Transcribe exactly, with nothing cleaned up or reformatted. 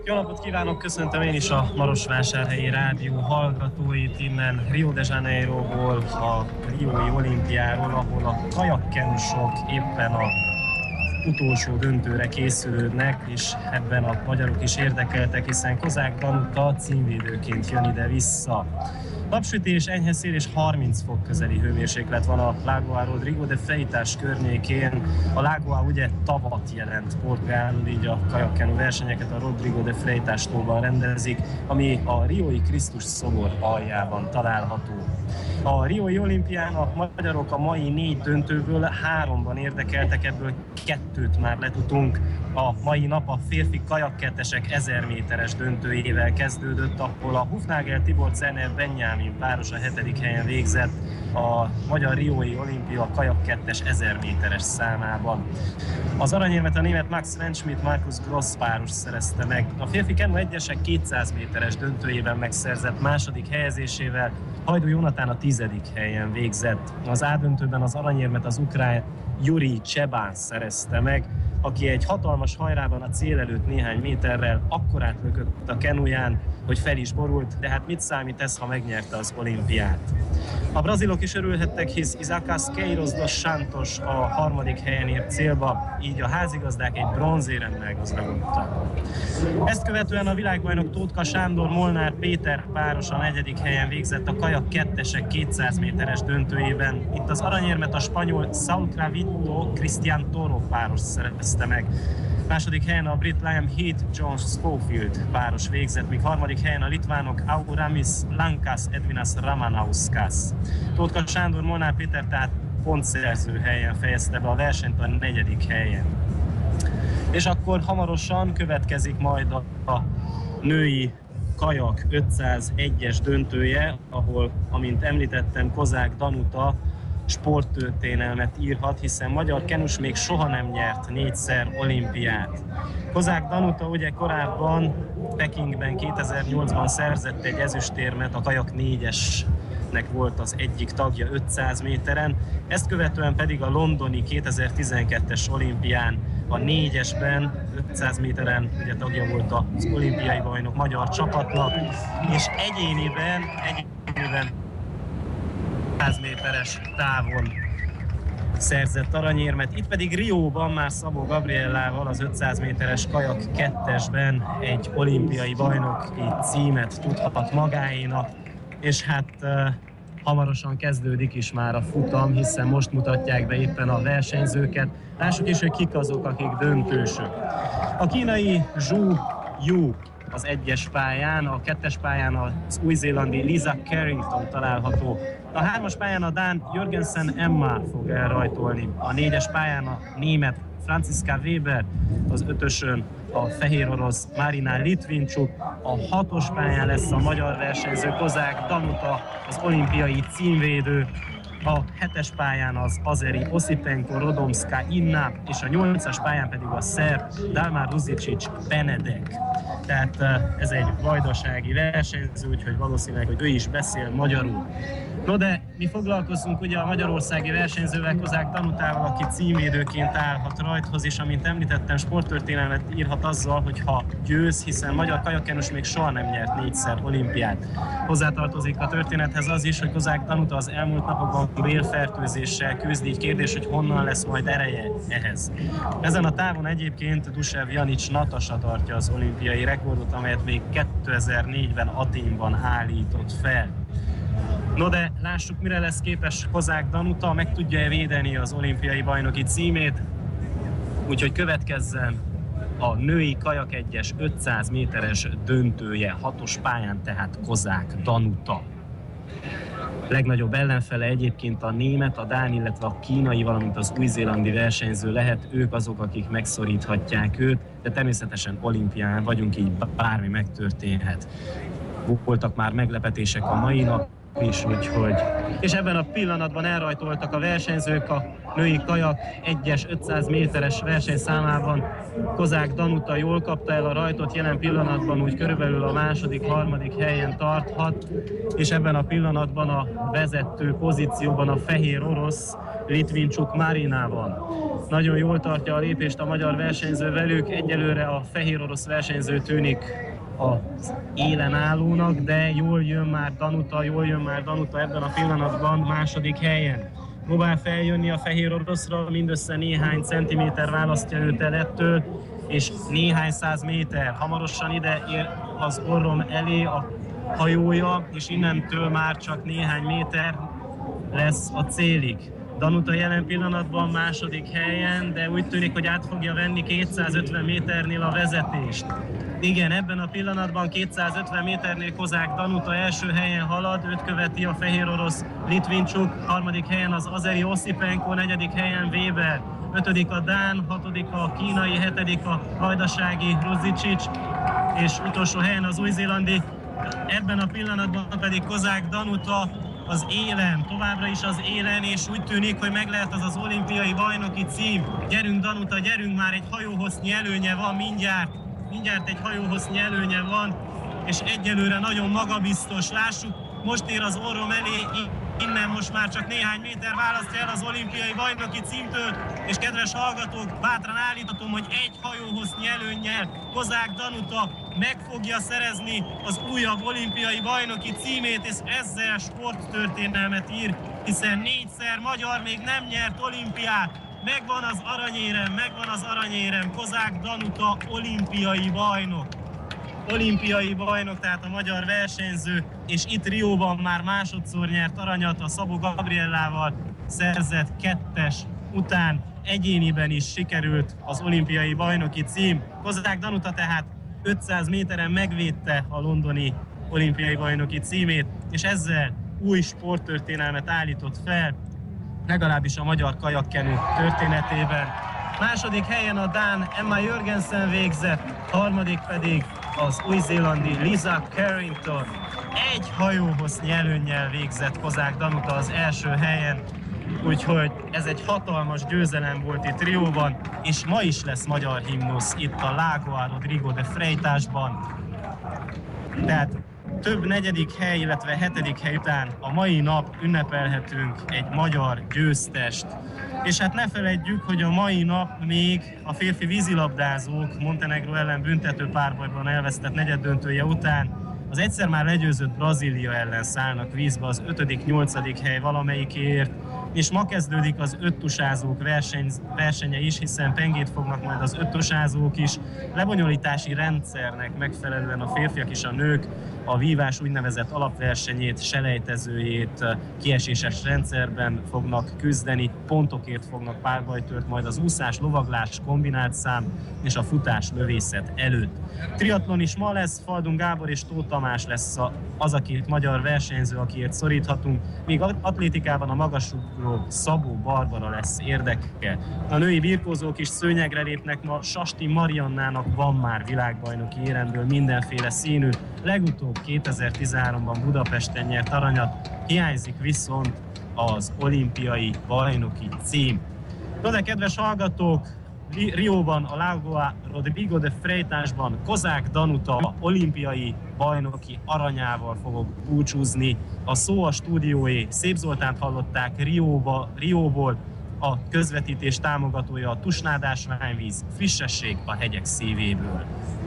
Jó napot kívánok, köszöntöm én is a Marosvásárhelyi Rádió hallgatóit innen Rio de Janeiroból, a riói olimpiáról, ahol a kajakkenusok éppen a utolsó döntőre készülődnek, és ebben a magyarok is érdekeltek, hiszen Kozák Danuta címvédőként jön ide-vissza. Napsütés, enyhe szél és harminc fok közeli hőmérséklet van a Lagoa Rodrigo de Freitas környékén. A Lagoa ugye tavat jelent Portugálul, így a kajakkenu versenyeket a Rodrigo de Freitas tóban rendezik, ami a riói Krisztus szobor aljában található. A riói olimpián a magyarok a mai négy döntőből háromban érdekeltek, ebből kettőt már letudtunk. A mai nap a férfi kajakkettesek ezer méteres döntőjével kezdődött, ahol a Hufnagel Tibor Cerner Benjamin páros a hetedik helyen végzett a magyar riói olimpia kajakkettes ezer méteres számában. Az aranyérmet a német Max Rentschmidt Markus Gross páros szerezte meg. A férfi kenu egyesek kétszáz méteres döntőjében megszerzett második helyezésével Hajdú Jonatán a tizedik helyen végzett. Az A döntőben az aranyérmet az ukrán Juri Csebán szerezte meg, aki egy hatalmas hajrában a cél előtt néhány méterrel akkorát lökött a kenuján, hogy fel is borult, de hát mit számít ez, ha megnyerte az olimpiát? A brazilok is örülhettek, hisz Isaacas Queiroz dos Santos a harmadik helyen ért célba, így a házigazdák egy bronzéremmel gazdagodtak. Ezt követően a világbajnok Tótka Sándor Molnár Péter páros a negyedik helyen végzett a kajak kettesek kétszáz méteres döntőjében. Itt az aranyérmet a spanyol Saul Cravito Cristian Toro páros szerezte meg. Második helyen a brit Liam Heath John Schofield páros végzett, míg harmadik helyen a litvánok Auramis Lankas Edvinas Ramanauskas. Tótka Sándor Molnár Péter tehát pontszerző helyen fejezte be a versenyt, a negyedik helyen. És akkor hamarosan következik majd a, a női kajak ötszázegyes döntője, ahol, amint említettem, Kozák Danuta sporttörténelmet írhat, hiszen magyar kenus még soha nem nyert négyszer olimpiát. Kozák Danuta ugye korábban Pekingben kétezer-nyolcban szerzett egy ezüstérmet, a kajak négyesnek volt az egyik tagja ötszáz méteren, ezt követően pedig a londoni kétezer-tizenkettes olimpián a négyesben, ötszáz méteren ugye tagja volt az olimpiai bajnok magyar csapatnak, és egyéniben, egyéniben száz méteres távon szerzett aranyérmet. Itt pedig Rióban már Szabó Gabriellával az ötszáz méteres kajak kettesben egy olimpiai bajnoki címet tudhat magáénak, és hát uh, hamarosan kezdődik is már a futam, hiszen most mutatják be éppen a versenyzőket. Lássuk is, hogy kik azok, akik döntősök. A kínai Zhu Yu az egyes pályán, a kettes pályán az új-zélandi Lisa Carrington található. A hármas pályán a dán Jörgensen Emma fog elrajtolni. A négyes pályán a német Franziska Weber, az ötösön a fehér orosz Marina Litvincsuk, a hatos pályán lesz a magyar versenyző Kozák Danuta, az olimpiai címvédő, a hetes pályán az azeri Osipenko Rodomska Inna, és a nyolcas pályán pedig a szerb Dalmar Ruzicic Benedek. Tehát ez egy vajdasági versenyző, úgyhogy valószínűleg, hogy ő is beszél magyarul. No de mi foglalkozunk ugye a magyarországi versenyzővel, Kozák Danutával, aki címvédőként állhat rajthoz, és amint említettem, sporttörténelmet írhat azzal, hogy ha győz, hiszen magyar kajakkenus még soha nem nyert négyszer olimpiát. Hozzátartozik a történethez az is, hogy Kozák Danuta az elmúlt napokban bélfertőzéssel küzd, így kérdés, hogy honnan lesz majd ereje ehhez. Ezen a távon egyébként Dusev Janic Natasa tartja az olimpiai rekordot, amelyet még kétezer-négyben Athénban állított fel. No de lássuk, mire lesz képes Kozák Danuta, meg tudja-e védeni az olimpiai bajnoki címét, úgyhogy következzen a női kajak egyes ötszáz méteres döntője, hatos pályán tehát Kozák Danuta. Legnagyobb ellenfele egyébként a német, a dán, illetve a kínai, valamint az új-zélandi versenyző lehet, ők azok, akik megszoríthatják őt, de természetesen olimpián vagyunk, így bármi megtörténhet. Voltak már meglepetések a mai nap is, úgyhogy... És ebben a pillanatban elrajtoltak a versenyzők a női kajak egyes ötszáz méteres versenyszámában. Kozák Danuta jól kapta el a rajtot, jelen pillanatban úgy körülbelül a második, harmadik helyen tarthat, és ebben a pillanatban a vezető pozícióban a fehér orosz Litvincsuk Marinával. Nagyon jól tartja a lépést a magyar versenyző velük, egyelőre a fehér orosz versenyző tűnik az élen állónak, de jól jön már Danuta, jól jön már Danuta ebben a pillanatban második helyen. Próbál feljönni a fehér oroszra, mindössze néhány centiméter választja őt el ettől, és néhány száz méter. Hamarosan ide ér az orrom elé a hajója, és innentől már csak néhány méter lesz a célig. Danuta jelen pillanatban második helyen, de úgy tűnik, hogy át fogja venni kétszázötven méternél a vezetést. Igen, ebben a pillanatban kétszázötven méternél Kozák Danuta első helyen halad, őt követi a fehér orosz Litvincsuk, harmadik helyen az azeri Oszipenko, negyedik helyen Weber, ötödik a dán, hatodik a kínai, hetedik a vajdasági Rudzicsics, és utolsó helyen az új-zélandi. Ebben a pillanatban pedig Kozák Danuta az élen, továbbra is az élen, és úgy tűnik, hogy meg lehet az az olimpiai bajnoki cím. Gyerünk Danuta, gyerünk, már egy hajóhossznyi előnye van mindjárt, mindjárt egy hajóhossznyi előnye van, és egyelőre nagyon magabiztos. Lássuk, most ér az orrom elé, innen most már csak néhány méter választja el az olimpiai bajnoki címtől, és kedves hallgatók, bátran állíthatom, hogy egy hajóhossznyi előnnyel Kozák Danuta meg fogja szerezni az újabb olimpiai bajnoki címét, és ezzel sporttörténelmet ír, hiszen négyszer magyar még nem nyert olimpiát. Megvan az aranyérem, megvan az aranyérem, Kozák Danuta olimpiai bajnok. Olimpiai bajnok, tehát a magyar versenyző, és itt Rióban már másodszor nyert aranyat, a Szabó Gabriellával szerzett kettes után egyéniben is sikerült az olimpiai bajnoki cím. Kozák Danuta tehát ötszáz méteren megvédte a londoni olimpiai bajnoki címét, és ezzel új sporttörténelmet állított fel, legalábbis a magyar kajakkenő történetében. Második helyen a dán Emma Jörgensen végzett, harmadik pedig az új-zélandi Lisa Carrington. Egy hajóhossznyi előnnyel végzett Kozák Danuta az első helyen, úgyhogy ez egy hatalmas győzelem volt itt Rióban, és ma is lesz magyar himnusz itt a Lagoa Rodrigo de Freitasban. Tehát több negyedik hely, illetve hetedik hely után a mai nap ünnepelhetünk egy magyar győztest. És hát ne feledjük, hogy a mai nap még a férfi vízilabdázók Montenegró ellen büntető párbajban elvesztett negyeddöntője után az egyszer már legyőzött Brazília ellen szállnak vízbe az ötödik-nyolcadik hely valamelyikéért, és ma kezdődik az öttusázók verseny, versenye is, hiszen pengét fognak majd az öttusázók is. Lebonyolítási rendszernek megfelelően a férfiak és a nők a vívás úgynevezett alapversenyét, selejtezőjét kieséses rendszerben fognak küzdeni, pontokért fognak párbajtört majd az úszás, lovaglás, kombinált szám és a futás lövészet előtt. Triatlon is ma lesz, Faldun Gábor és Tóth Tamás lesz az a két magyar versenyző, akiért szoríthatunk, míg atlétikában a magasugró Szabó Barbara lesz érdeke. A női birkózók is szőnyegre lépnek ma, Sasti Mariannának van már világbajnoki éremből mindenféle színű, legutóbb kétezer-tizenháromban Budapesten nyert aranyat, hiányzik viszont az olimpiai bajnoki cím. No de kedves hallgatók, Rióban, a Lagoa Rodrigo de Freitasban Kozák Danuta olimpiai bajnoki aranyával fogok búcsúzni. A szó a stúdióé, Szép Zoltánt hallották Rióba, Rióból, a közvetítés támogatója a Tusnád ásványvíz, frissesség a hegyek szívéből.